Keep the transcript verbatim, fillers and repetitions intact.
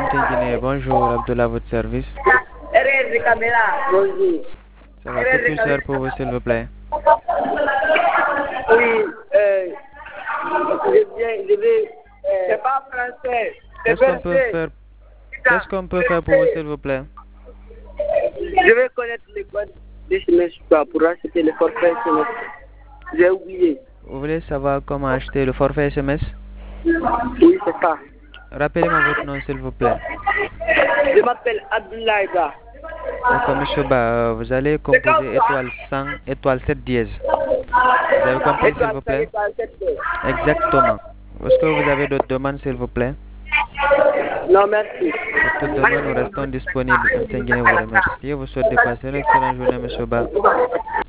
Guinée, bonjour, Abdullah, à votre service. Bonjour. Ça va, que puis-je faire pour vous, s'il vous plaît? Oui, euh, je viens, je vais. Euh, c'est pas français. C'est Qu'est-ce qu'on peut français. faire? Qu'est-ce qu'on peut faire pour vous, s'il vous plaît? Je vais connaître les codes de S M S quoi, pour acheter le forfait S M S. J'ai oublié. Vous voulez savoir comment acheter le forfait S M S? Oui, c'est ça. Rappelez-moi votre nom, s'il vous plaît. Je m'appelle Abdullah Ba. D'accord, monsieur Ba, euh, vous allez composer étoile cent, étoile sept dièse. Vous avez compris, s'il vous plaît? Exactement. Est-ce que vous avez d'autres demandes, s'il vous plaît? Non, merci. Pour toute demande, nous restons disponibles. M T N Guinée vous remercie. Je vous souhaite de passer une excellente journée, monsieur Ba.